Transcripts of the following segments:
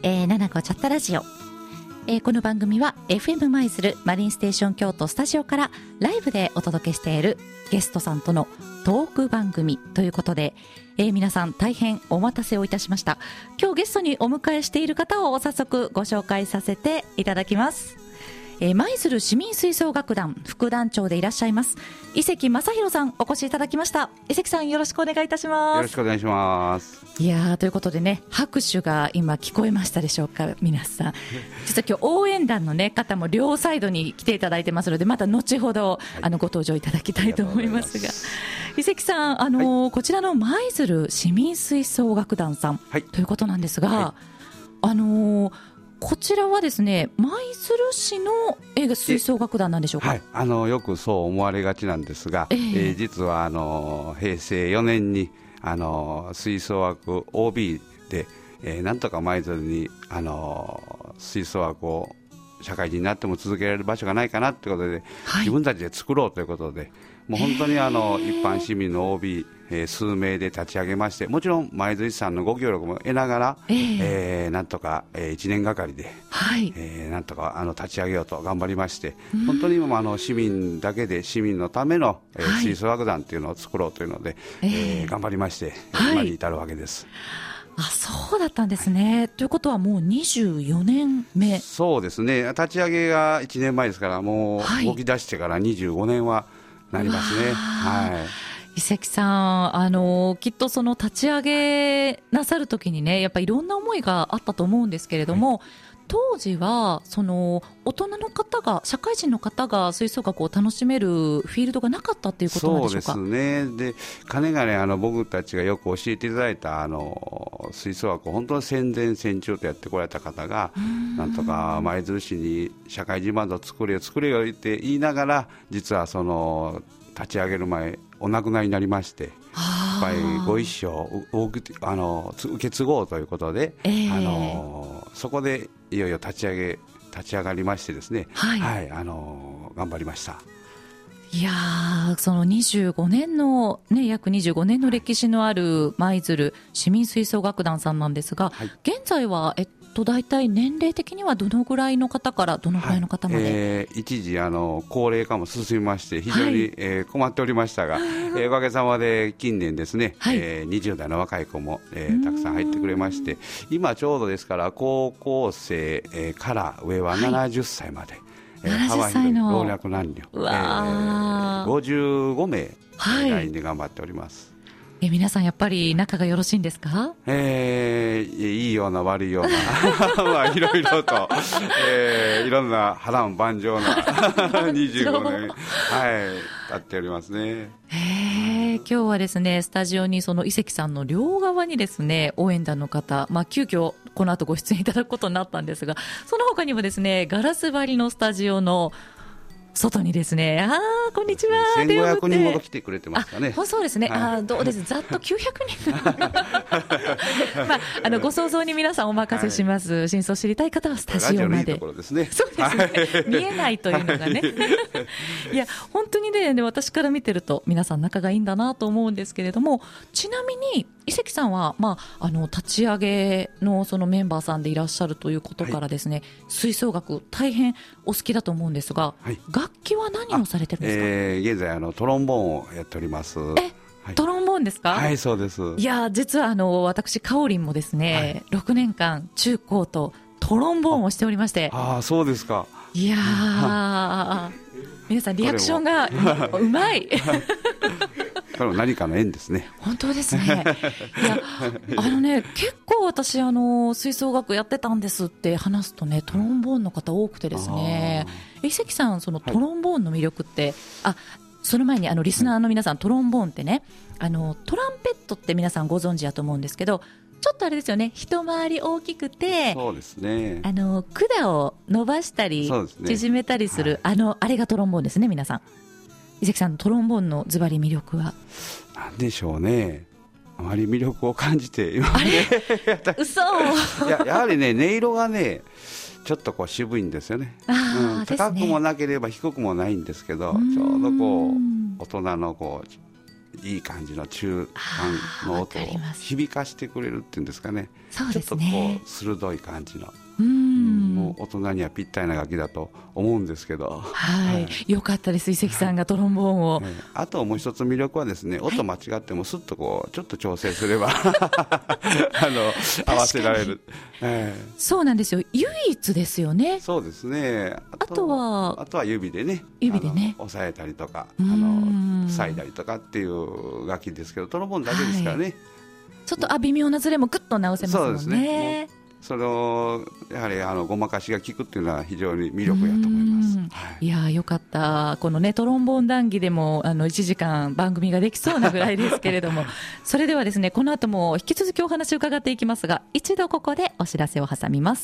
七子チャットラジオ、この番組は FM 舞鶴マリンステーション京都スタジオからライブでお届けしているゲストさんとのトーク番組ということで、皆さん大変お待たせをいたしました。今日ゲストにお迎えしている方を早速ご紹介させていただきます。舞鶴市民吹奏楽団副団長でいらっしゃいます伊関正弘さん、お越しいただきました。伊関さん、よろしくお願いいたします。 よろしくお願いします。 いやー、ということでね、拍手が今聞こえましたでしょうか、皆さん。実は今日応援団の、ね、方も両サイドに来ていただいてますので、また後ほど、ご登場いただきたいと思いますが、伊関さん、こちらの舞鶴市民吹奏楽団さん、ということなんですが、こちらはですね、舞鶴市の吹奏楽団なんでしょうか。 よくそう思われがちなんですが、実は平成4年に吹奏楽 OB で、なんとか舞鶴に吹奏楽を社会人になっても続けられる場所がないかなということで、自分たちで作ろうということで、もう本当に一般市民の OB、数名で立ち上げまして、もちろん舞鶴市さんのご協力も得ながら、なんとか、1年がかりで、なんとか立ち上げようと頑張りまして、本当に今も市民だけで市民のための、吹奏楽団というのを作ろうというので、頑張りまして、今に至るわけです。 そうだったんですね。ということはもう24年目。 そうですね、立ち上げが1年前ですから、もう動き出してから25年はなりますね。 伊関さん、きっとその立ち上げなさるときにね、やっぱりいろんな思いがあったと思うんですけれども、当時はその大人の方が、社会人の方が吹奏楽を楽しめるフィールドがなかったということなんでしょうか。 そうですね。で、かねがね僕たちがよく教えていただいた吹奏楽を本当に戦前戦中とやってこられた方が、なんとか舞鶴市に社会人バンドを作れよって言いながら、実はその立ち上げる前お亡くなりになりまして、やっぱりご一生を受け継ごうということで、そこでいよいよ立ち上がりましてですね、頑張りました。 いやー、その25年の、ね、約25年の歴史のある舞鶴市民吹奏楽団さんなんですが、現在は大体年齢的にはどのぐらいの方からどのぐらいの方まで。 一時高齢化も進みまして非常に、困っておりましたが、おかげさまで近年ですね、20代の若い子も、たくさん入ってくれまして、今ちょうどですから高校生、から上は70歳まで、幅広い老若男女、55名、来院で頑張っております。 皆さんやっぱり仲がよろしいんですか。 いいような悪いようないろいろと、いろんな波乱万丈な25年、経っておりますね。 今日はですね、スタジオにその伊関さんの両側にですね、応援団の方、急遽この後ご出演いただくことになったんですが、その他にもですね、ガラス張りのスタジオの外にですね、こんにちは、 1500人ほど来てくれてますかね。 そうですね、どうです、ざっと900人ご想像に皆さんお任せします、真相を知りたい方はスタジオまで。 ラジオのいいところですね。 そうですね、見えないというのがねいや本当にね、私から見てると皆さん仲がいいんだなと思うんですけれども、ちなみに伊関さんは、立ち上げのそのメンバーさんでいらっしゃるということからですね、吹奏楽大変お好きだと思うんですが、楽器は何をされてるんですか。 現在トロンボーンをやっております。 トロンボーンですか。 はい、そうです。 いや実は私かおりんもですね、6年間中高とトロンボーンをしておりまして。 そうですか。 いや皆さんリアクションがうまいこれも何かの縁ですね。 本当ですね。いや結構私吹奏楽やってたんですって話すとね、トロンボーンの方多くてですね、伊関さん、そのトロンボーンの魅力って、その前にリスナーの皆さん、トロンボーンってね、トランペットって皆さんご存知だと思うんですけど、ちょっとあれですよね、一回り大きくて、 そうですね、 管を伸ばしたり、縮めたりする、あれがトロンボーンですね。皆さん、伊関さん、トロンボーンのズバリ魅力は何でしょうね。あまり魅力を感じて今嘘やはりね、音色がねちょっと渋いんですよね。高くもなければ低くもないんですけど、ちょうど大人のいい感じの中間の音を響かしてくれるっていうんですかね。 そうですね、 ちょっとこう鋭い感じの、もう大人にはぴったりな楽器だと思うんですけど、 はい、よかったです、伊関さんがトロンボーンを、 あともう一つ魅力はですね、音間違ってもすっとこうちょっと調整すれば合わせられる、 そうなんですよ、唯一ですよね。 そうですね。あとは指でね押さえたりとか塞いだりとかっていう楽器ですけど、トロンボーンだけですからね、 ちょっと微妙なズレもグッと直せますもんね。 そうですね。それをやはりごまかしが効くっていうのは非常に魅力やと思います。 いやよかった。このねトロンボーン談義でも1時間番組ができそうなぐらいですけれどもそれではですね、この後も引き続きお話を伺っていきますが、一度ここでお知らせを挟みます。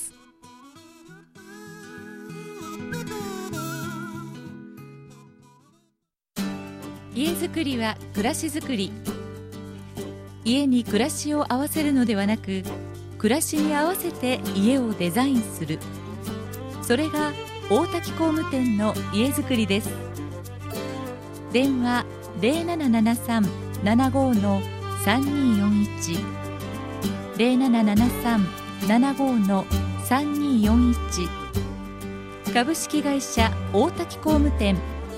家づくりは暮らしづくり。家に暮らしを合わせるのではなく、暮らしに合わせて家をデザインする、それが大滝工務店の家づくりです。電話 0773-75-3241 0773-75-3241 株式会社大滝工務店。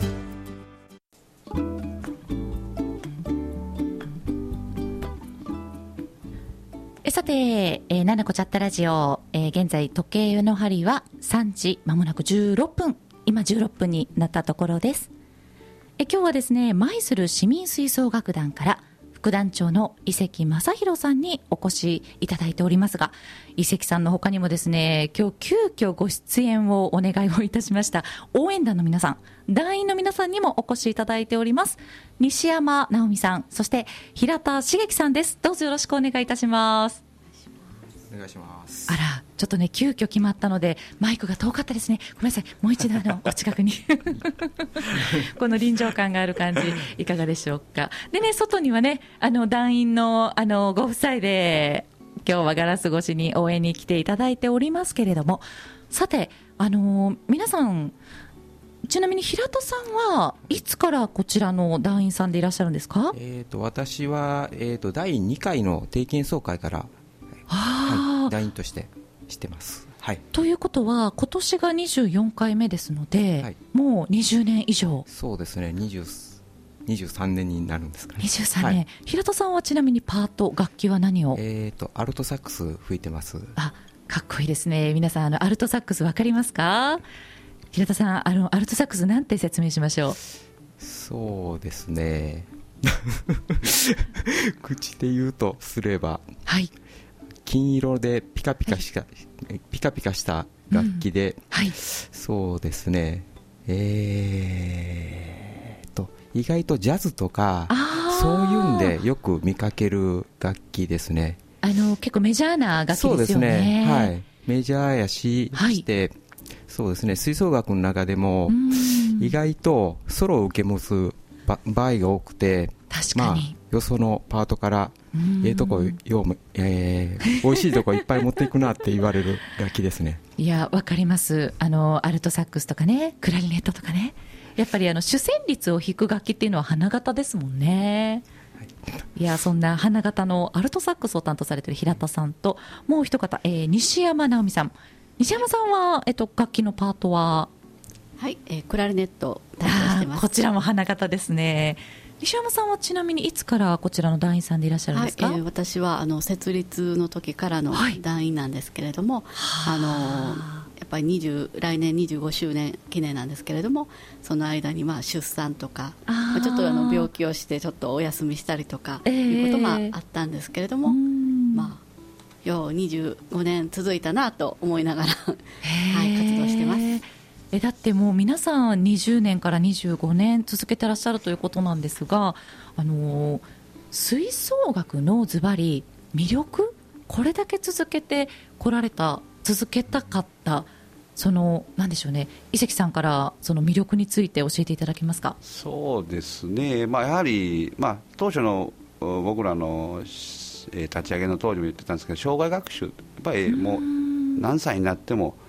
さて、ななこチャットラジオ、現在時計の針は3時まもなく16分、今16分になったところです。今日はですね、舞鶴市民吹奏楽団から副団長の伊関正弘さんにお越しいただいておりますが、伊関さんの他にもですね、今日急遽ご出演をお願いをいたしました応援団の皆さん、団員の皆さんにもお越しいただいております。西山直美さん、そして平田茂樹さんです。どうぞよろしくお願いいたします。 お願いします。 あら、ちょっとね急遽決まったのでマイクが遠かったですね。ごめんなさい、もう一度お近くにこの臨場感がある感じいかがでしょうか。でね、外にはね団員のご夫妻で今日はガラス越しに応援に来ていただいておりますけれども、さて皆さん、ちなみに平田さんはいつからこちらの団員さんでいらっしゃるんですか。 私は、第2回の定期演奏会から、団員としてしてます。 ということは今年が24回目ですので、もう20年以上。そうですね、 23年になるんですかね。 23年、平田さんはちなみにパート、楽器は何を。 アルトサックス吹いてます。 かっこいいですね。皆さんアルトサックス分かりますか。平田さん、アルトサックスなんて説明しましょう。 そうですね口で言うとすれば、金色でピカピカした楽器で、そうですね、意外とジャズとかそういうんでよく見かける楽器ですね。 結構メジャーな楽器ですよね。そうですね、メジャーやしてそうですね、吹奏楽の中でも意外とソロを受け持つ場合が多くて、 確かに、 よそのパートからとこ美味しいとこいっぱい持っていくなって言われる楽器ですね。 いや、わかります。アルトサックスとかね、クラリネットとかね、やっぱり主旋律を弾く楽器っていうのは花形ですもんね。いや、そんな花形のアルトサックスを担当されている平田さんと、もう一方、西山直美さん。西山さんは、楽器のパートは。 クラリネットを担当してます。 こちらも花形ですね。西山さんはちなみにいつからこちらの団員さんでいらっしゃるんですか。 私は設立の時からの団員なんですけれども、やっぱり来年25周年記念なんですけれども、その間に出産とか、ちょっと病気をしてちょっとお休みしたりとか、いうこともあったんですけれども、よう25年続いたなと思いながら活動してます。 だってもう皆さん20年から25年続けてらっしゃるということなんですが、吹奏楽のズバリ魅力、これだけ続けてこられた、続けたかった、なんでしょうね、伊関さんからその魅力について教えていただけますか。 そうですね、やはり、当初の僕らの立ち上げの当時も言ってたんですけど、生涯学習、やっぱりもう何歳になっても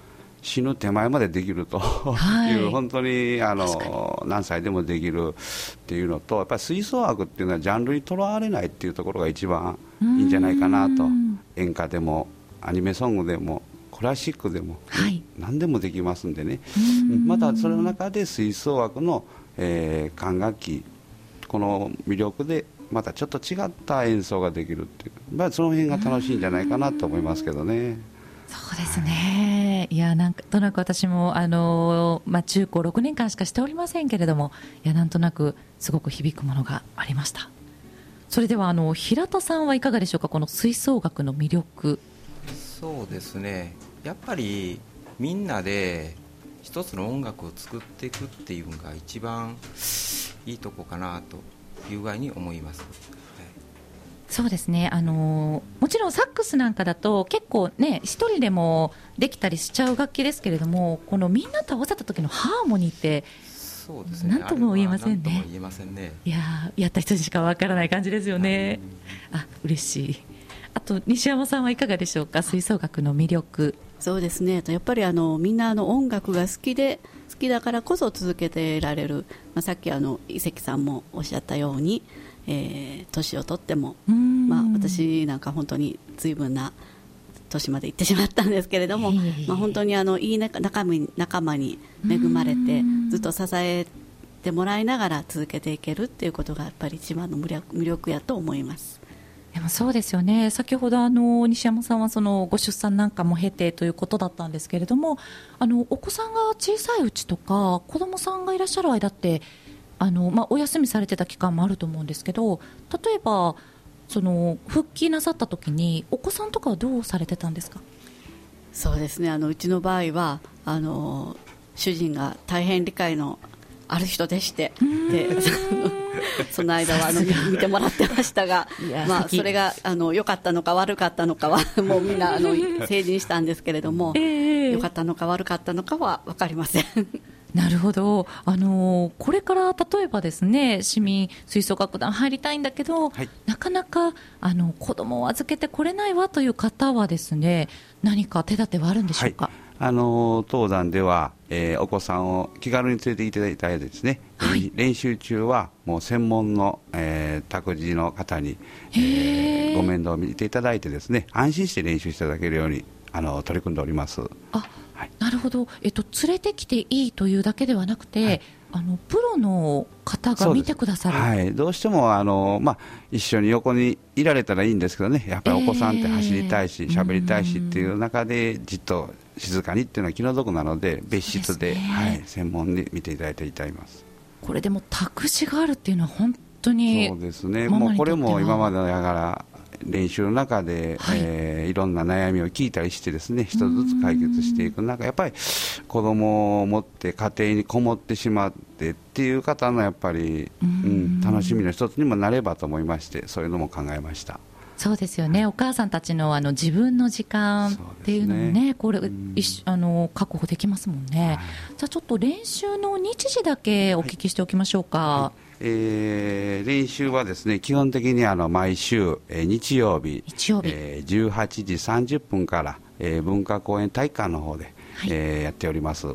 死ぬ手前までできるという、本当に何歳でもできるっていうのと、やっぱり吹奏楽っていうのはジャンルにとらわれないっていうところが一番いいんじゃないかなと。演歌でもアニメソングでもクラシックでも、何でもできますんでね。またその中で吹奏楽の、管楽器、この魅力でまたちょっと違った演奏ができるっていう、その辺が楽しいんじゃないかなと思いますけどね。 そうですね、いやなんとなく私も中高6年間しかしておりませんけれども、いやなんとなくすごく響くものがありました。それでは平田さんはいかがでしょうか、この吹奏楽の魅力。 そうですね、やっぱりみんなで一つの音楽を作っていくっていうのが一番いいとこかなという具合に思います。 そうですね、もちろんサックスなんかだと結構ね一人でもできたりしちゃう楽器ですけれども、このみんなと合わせた時のハーモニーってそうですね、 何とも言えませんね。 何とも言えませんね。 いややった人にしかわからない感じですよね。嬉しい。あと西山さんはいかがでしょうか、吹奏楽の魅力。 そうですね、やっぱりみんな音楽が好きだからこそ続けてられる、さっき伊関さんもおっしゃったように、年をとっても、私なんか本当に随分な年まで行ってしまったんですけれども、本当にいい仲間に恵まれてずっと支えてもらいながら続けていけるっていうことがやっぱり一番の魅力やと思います。 でもそうですよね、先ほど西山さんはそのご出産なんかも経てということだったんですけれども、お子さんが小さいうちとか子供さんがいらっしゃる間ってお休みされてた期間もあると思うんですけど、例えばその復帰なさった時にお子さんとかはどうされてたんですか？ そうですね、うちの場合は主人が大変理解のある人でして、でその間は見てもらってましたがそれが良かったのか悪かったのかはもうみんな成人したんですけれども、良かったのか悪かったのかは分かりません。 なるほど。これから例えばですね、市民吹奏楽団入りたいんだけど、なかなか子供を預けてこれないわという方はですね、何か手立てはあるんでしょうか？ 当団では、お子さんを気軽に連れていただいてですね、練習中はもう専門の、託児の方に、ご面倒を見ていただいてですね、安心して練習していただけるように取り組んでおります。 なるほど、連れてきていいというだけではなくて、プロの方が見てくださる。 どうしても一緒に横にいられたらいいんですけどね、やっぱりお子さんって走りたいし喋りたいしっていう中でじっと静かにっていうのは気の毒なので、別室で、専門に見ていただいています。 これでも託児があるっていうのは本当にそうですね、もうこれも今までながら練習の中で、いろんな悩みを聞いたりしてですね、一つずつ解決していく中、やっぱり子供を持って家庭にこもってしまってっていう方のやっぱり、楽しみの一つにもなればと思いまして、そういうのも考えました。 そうですよね、お母さんたちの自分の時間っていうのもね、これ確保できますもんね。じゃあちょっと練習の日時だけお聞きしておきましょうか。 練習はですね、基本的に毎週、日曜日、18時30分から、文化公園体育館の方で、やっております。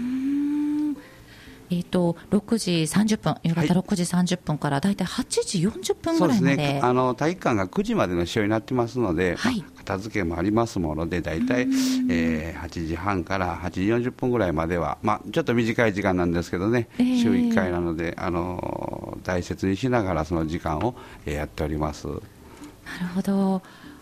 6時30分、夕方6時30分からだいたい8時40分ぐらいまで。そうですね、 体育館が9時までの使用になってますので、片付けもありますもので、だいたい8時半から8時40分ぐらいまでは、ちょっと短い時間なんですけどね、週1回なので大切にしながらその時間をやっております。なるほど。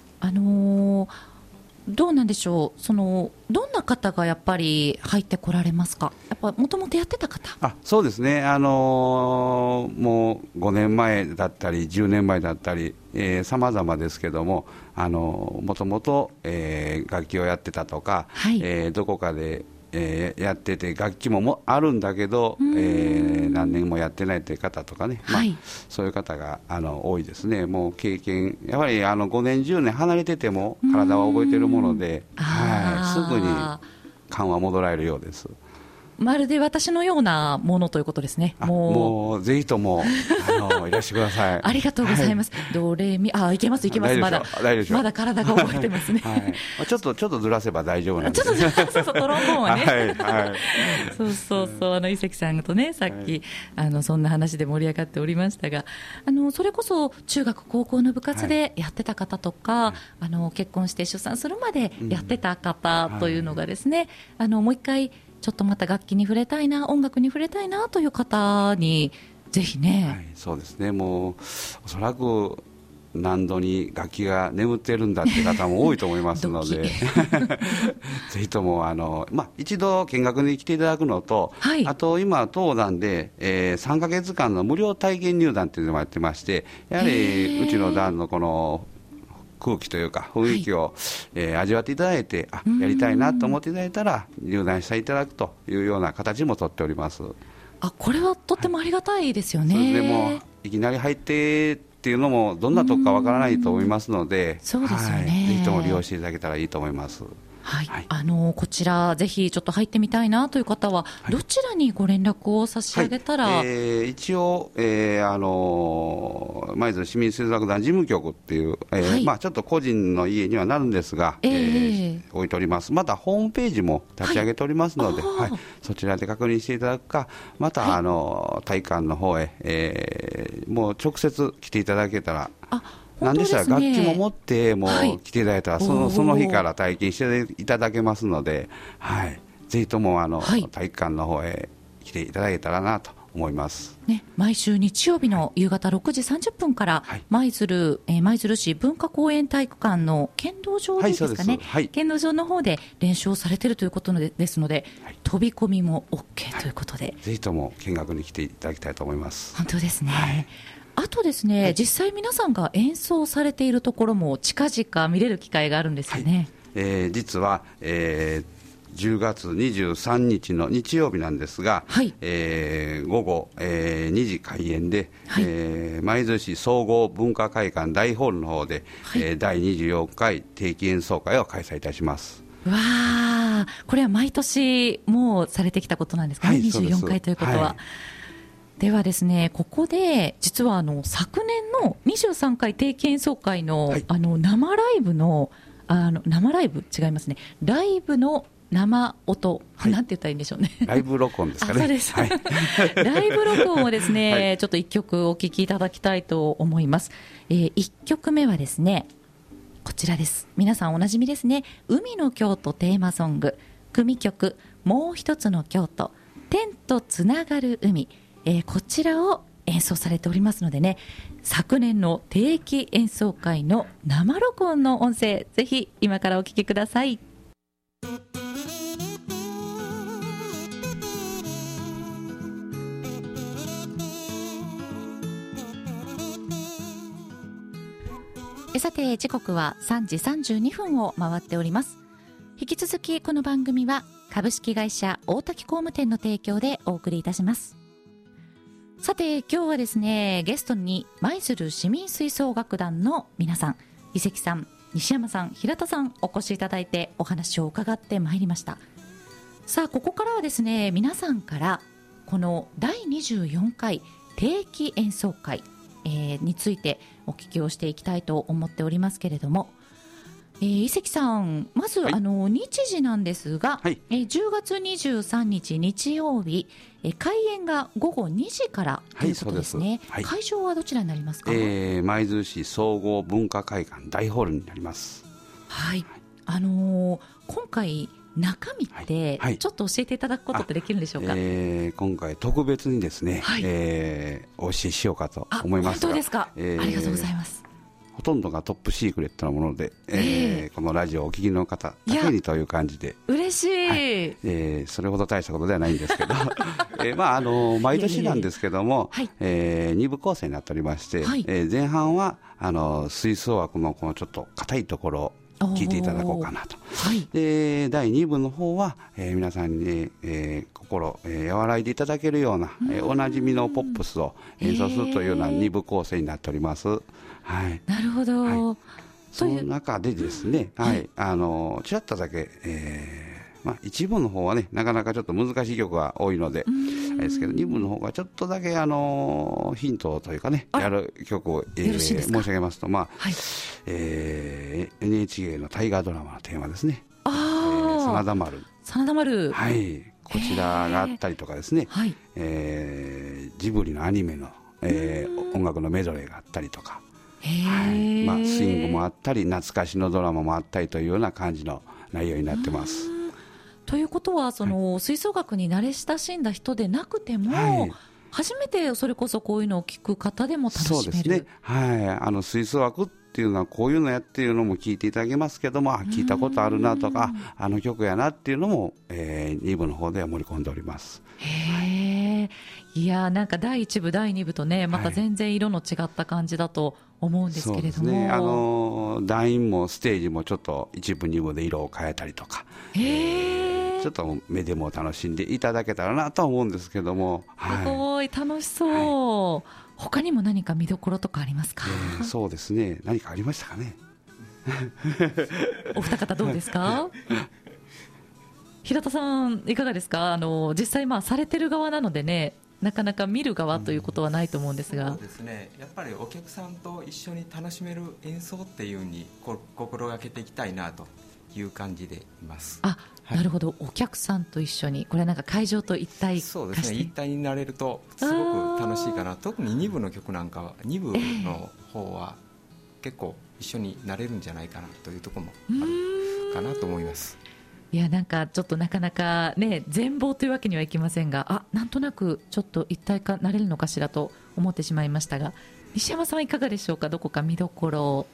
どうなんでしょう、どんな方がやっぱり入ってこられますか？やっぱもともとやってた方？ そうですね、もう5年前だったり10年前だったり様々ですけども、もともと楽器をやってたとか、どこかでやってて楽器もあるんだけど、何年もやってないという方とかね、そういう方が多いですね。もう経験、やはり5年10年離れてても体は覚えているもので、すぐに勘は戻られるようです。 まるで私のようなものということですね。 もうぜひともいらしてください。 ありがとうございます。ドレミいけますいけます。まだ体が覚えてますね。 ちょっとずらせば大丈夫なんで。 ちょっとそうトロンボーンはね。 そう伊関さんとねさっきそんな話で盛り上がっておりましたが、それこそ中学高校の部活でやってた方とか、結婚して出産するまでやってた方というのがですね、もう一回ちょっとまた楽器に触れたいな、音楽に触れたいなという方にぜひね、 そうですね。もうおそらく何度に楽器が眠ってるんだって方も多いと思いますのでぜひとも一度見学に来ていただくのと、あと今当団で、3ヶ月間の無料体験入団というのもやってまして、やはりうちの団のこの空気というか雰囲気を、味わっていただいて、やりたいなと思っていただいたら入団していただくというような形もとっております。 これはとってもありがたいですよね。 それでもいきなり入ってっていうのもどんなとこかわからないと思いますので、 そうですよね、 ぜひとも利用していただけたらいいと思います。 こちらぜひちょっと入ってみたいなという方は、どちらにご連絡を差し上げたら。 一応、舞鶴市民水族団事務局っていう、ちょっと個人の家にはなるんですが、置いております。またホームページも立ち上げておりますので、そちらで確認していただくか、また、体育館の方へ、もう直接来ていただけたら。なんでしたら楽器も持ってもう来ていただいたら、その日から体験していただけますので、ぜひとも体育館の方へ来ていただけたらなと思います、 毎週日曜日の夕方6時30分から、舞鶴市文化公園体育館の剣道場ですかね、剣道場の方で練習をされているということですので、飛び込みも OK ということで、 ぜひとも見学に来ていただきたいと思います。 本当ですね、あとですね、実際皆さんが演奏されているところも近々見れる機会があるんですよね。 実は、10月23日の日曜日なんですが、午後、2時開演で、舞鶴市総合文化会館大ホールの方で、第24回定期演奏会を開催いたします。 わー、これは毎年もうされてきたことなんですかね、24回ということは。ではですね、ここで実は昨年の23回定期演奏会の、生ライブの生ライブ違いますね、ライブの生音、なんて言ったらいいんでしょうね、 ライブ録音ですかね。 そうです、ライブ録音をですね、ちょっと1曲お聴きいただきたいと思います。1曲目はですね、こちらです。皆さんおなじみですね、海の京都テーマソング、組曲もう一つの京都、天とつながる海、こちらを演奏されておりますのでね、昨年の定期演奏会の生録音の音声、ぜひ今からお聞きください。さて時刻は3時32分を回っております。引き続きこの番組は株式会社大滝工務店の提供でお送りいたします。さて今日はですね、ゲストに舞鶴市民吹奏楽団の皆さん、伊関さん、西山さん、平田さんお越しいただいてお話を伺ってまいりました。さあここからはですね、皆さんからこの第24回定期演奏会、についてお聞きをしていきたいと思っておりますけれども、伊関さん、まず、日時なんですが、10月23日日曜日、開演が午後2時からということですね。会場はどちらになりますか？ 舞鶴市総合文化会館大ホールになります。 今回中身ってちょっと教えていただくことってできるんでしょうか？ 今回特別にですね、お教えしようかと思いますが。 本当ですか？ありがとうございます。 ほとんどがトップシークレットなもので、このラジオをお聞きの方だけにという感じで、 嬉しい、 それほど大したことではないんですけど毎年なんですけども、2部構成になっておりまして、前半は吹奏楽のこのちょっと硬いところを聞いていただこうかなと、で第2部の方は、皆さんに、心、和らいでいただけるような、おなじみのポップスを演奏するというような2部構成になっております。 なるほど、 その中でですね、ちらっとだけ、 一部の方はねなかなかちょっと難しい曲が多いのであれですけど、二部の方がちょっとだけヒントというかねやる曲を、申し上げますと、NHK の大河ドラマのテーマですね、真田丸、はい、こちらがあったりとかですね、ジブリのアニメの、音楽のメドレーがあったりとか、スイングもあったり懐かしのドラマもあったりというような感じの内容になってます。 ということは吹奏楽に慣れ親しんだ人でなくても、初めてそれこそこういうのを聞く方でも楽しめる。そうですね、吹奏楽っていうのはこういうのやっていうのも聞いていただけますけども、聞いたことあるなとかあの曲やなっていうのも、2部の方では盛り込んでおります。いやなんか第1部第2部とねまた全然色の違った感じだと思うんですけれども、そうですね、 団員もステージもちょっと1部2部で色を変えたりとか、ちょっと目でも楽しんでいただけたらなと思うんですけども、 すごい楽しそう、他にも何か見どころとかありますか？ そうですね、何かありましたかねお二方どうですか？平田さんいかがですか？実際されてる側なのでねなかなか見る側ということはないと思うんですが、 そうですね、やっぱりお客さんと一緒に楽しめる演奏っていうに心がけていきたいなという感じでいます。 なるほど、お客さんと一緒に、これなんか会場と一体化して、 そうですね、一体になれるとすごく楽しいかな。特に2部の曲なんかは2部の方は結構一緒になれるんじゃないかなというところもあるかなと思います。 いやなんかちょっとなかなかね全貌というわけにはいきませんが、なんとなくちょっと一体化なれるのかしらと思ってしまいましたが、西山さんはいかがでしょうか？どこか見どころ。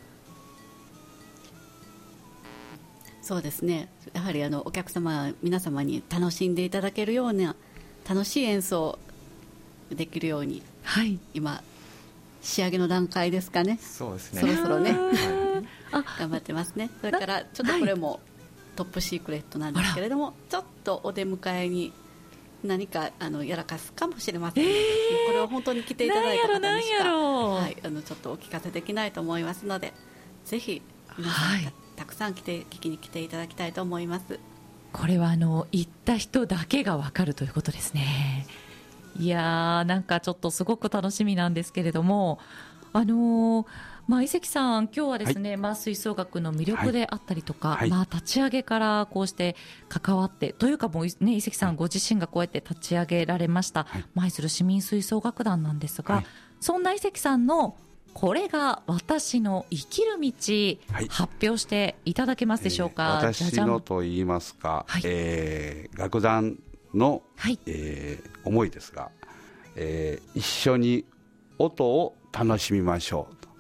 そうですね、やはりお客様皆様に楽しんでいただけるような楽しい演奏できるように、今仕上げの段階ですかね。 そうですね、 そろそろね頑張ってますね。それからちょっとこれもトップシークレットなんですけれども、ちょっとお出迎えに何かやらかすかもしれません、これを本当に来ていただいた方にしかちょっとお聞かせできないと思いますので、ぜひ皆さん、たくさん聞きに来ていただきたいと思います。 これは行った人だけが分かるということですね。いやなんかちょっとすごく楽しみなんですけれども、井関さん、今日はですね、吹奏楽の魅力であったりとか、立ち上げからこうして関わってというかもう、井関さんご自身がこうやって立ち上げられました舞鶴市民吹奏楽団なんですが、そんな井関さんのこれが私の生きる道、発表していただけますでしょうか？ 私のといいますか、楽団の、思いですが、一緒に音を楽しみましょうと、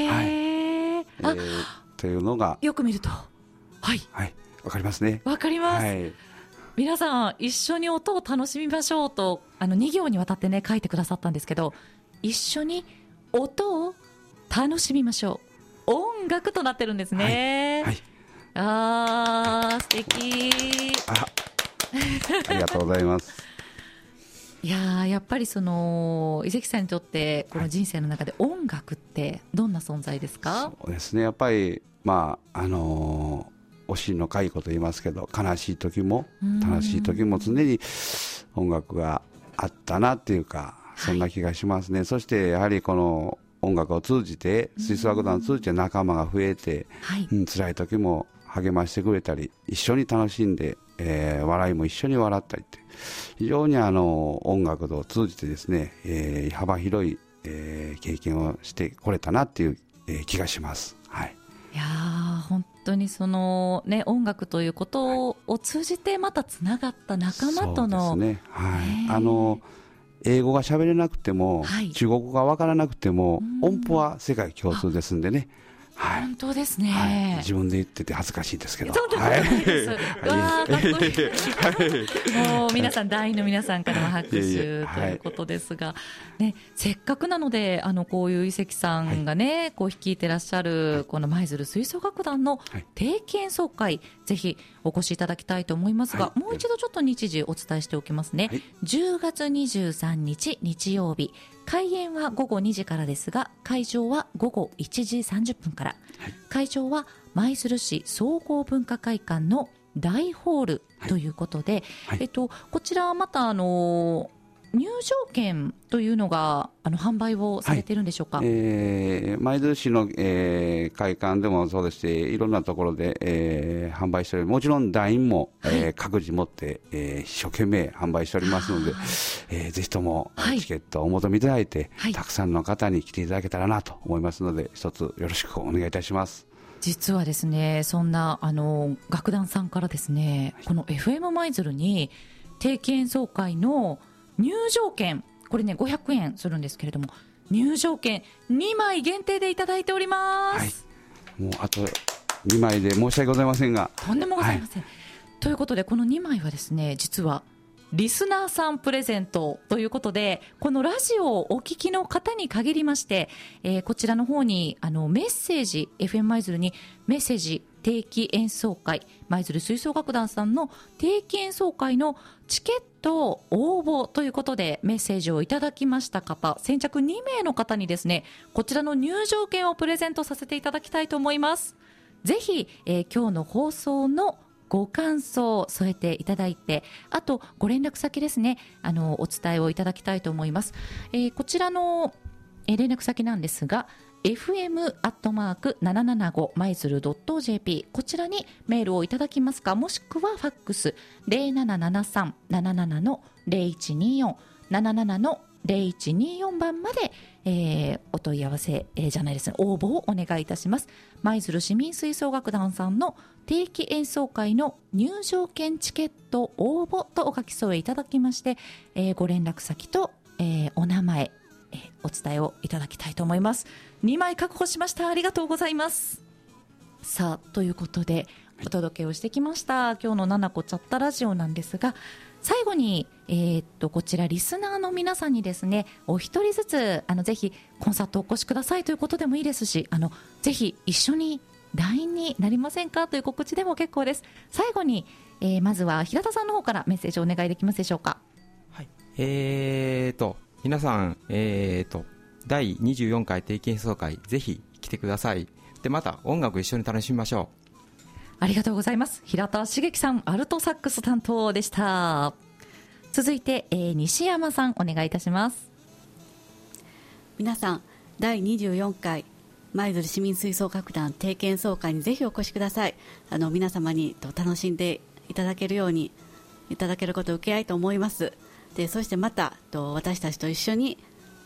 というのがよく見るとわかりますね。 わかります、皆さん一緒に音を楽しみましょうと2行にわたってね書いてくださったんですけど、一緒に音を楽しみましょう、音楽となってるんですね。素敵ありがとうございます。 いややっぱり井関さんにとってこの人生の中で音楽ってどんな存在ですか？ そうですね、やっぱりおしの介護と言いますけど、悲しい時も楽しい時も常に音楽があったなっていうか、そんな気がしますね。そしてやはりこの音楽を通じて、吹奏楽団を通じて仲間が増えて、辛い時も励ましてくれたり、一緒に楽しんで、笑いも一緒に笑ったりって、非常に音楽を通じてですね、幅広い、経験をしてこれたなっていう、気がします。 いや本当に音楽ということを通じてまたつながった仲間との、 そうですね、英語が喋れなくても、中国語が分からなくても、音符は世界共通ですんでね。 本当ですね、 自分で言ってて恥ずかしいですけど、 そうです、かっこいいもう皆さん団員の皆さんからの拍手ということですが、せっかくなのでこういう井関さんがね、こう率いてらっしゃるこの舞鶴吹奏楽団の定期演奏会、ぜひお越しいただきたいと思いますが、もう一度ちょっと日時お伝えしておきますね。10月23日日曜日、開演は午後2時からですが、会場は午後1時30分から、会場は舞鶴市総合文化会館の大ホールということで、こちらまた入場券というのが販売をされているんでしょうか。 舞鶴市の、会館でもそうですし、いろんなところで、販売しており、もちろん団員も、各自持って、一生懸命販売しておりますので、ぜひともチケットをお求めいただいて、たくさんの方に来ていただけたらなと思いますので、一つよろしくお願いいたします。 実はですね、そんな楽団さんからですね、この FM 舞鶴に定期演奏会の入場券、これね500円するんですけれども、入場券2枚限定でいただいております。 もうあと2枚で申し訳ございませんが、 とんでもございません、ということでこの2枚はですね、実はリスナーさんプレゼントということで、このラジオをお聞きの方に限りまして、こちらの方にメッセージ、 FM 舞鶴にメッセージ、定期演奏会、舞鶴吹奏楽団さんの定期演奏会のチケット応募ということでメッセージをいただきました方、先着2名の方にですね、こちらの入場券をプレゼントさせていただきたいと思います。ぜひ、今日の放送のご感想を添えていただいて、あとご連絡先ですね、お伝えをいただきたいと思います。こちらの、連絡先なんですが、fm@775 舞鶴 .jp、 こちらにメールをいただきますか、もしくはファックス 0773-77-0124 77-0124 番まで、お問い合わせ、じゃないですね、応募をお願いいたします。舞鶴市民吹奏楽団さんの定期演奏会の入場券チケット応募とお書き添えいただきまして、ご連絡先と、お名前、お伝えをいただきたいと思います。2枚確保しました。ありがとうございます。さあ、ということでお届けをしてきました今日のななこチャットラジオなんですが、最後に、こちらリスナーの皆さんにですね、お一人ずつぜひコンサートお越しくださいということでもいいですし、ぜひ一緒に団員になりませんかという告知でも結構です。最後に、まずは平田さんの方からメッセージをお願いできますでしょうか。 はい、皆さん、第24回定期演奏会ぜひ来てください。でまた音楽一緒に楽しみましょう。 ありがとうございます。平田茂樹さん、アルトサックス担当でした。続いて、西山さんお願いいたします。 皆さん、第24回舞鶴市民吹奏楽団定期演奏会にぜひお越しください。皆様に楽しんでいただけるように、いただけることを受け合いと思います。でそしてまた私たちと一緒に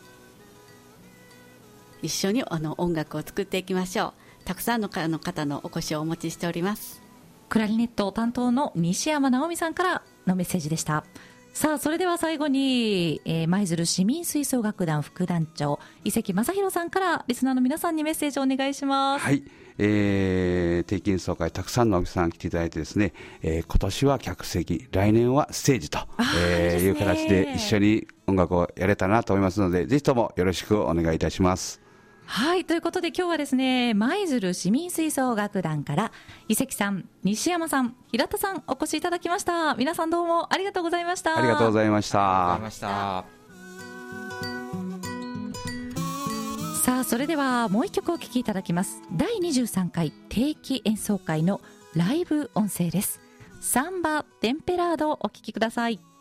音楽を作っていきましょう。たくさんの方のお越しをお持ちしております。 クラリネット担当の西山直美さんからのメッセージでした。さあ、それでは最後に、舞鶴市民吹奏楽団副団長伊関正弘さんからリスナーの皆さんにメッセージをお願いします。 はい、定期演奏会たくさんのお客さん来ていただいてですね、今年は客席、来年はステージと、いう形で一緒に音楽をやれたらなと思いますので、ぜひともよろしくお願いいたします。 はい、ということで今日はですね、舞鶴市民吹奏楽団から伊関さん、西山さん、平田さんお越しいただきました。皆さんどうもありがとうございました。 ありがとうございました。 さあ、それではもう一曲お聴きいただきます。第23回定期演奏会のライブ音声です。サンバテンペラードお聴きください。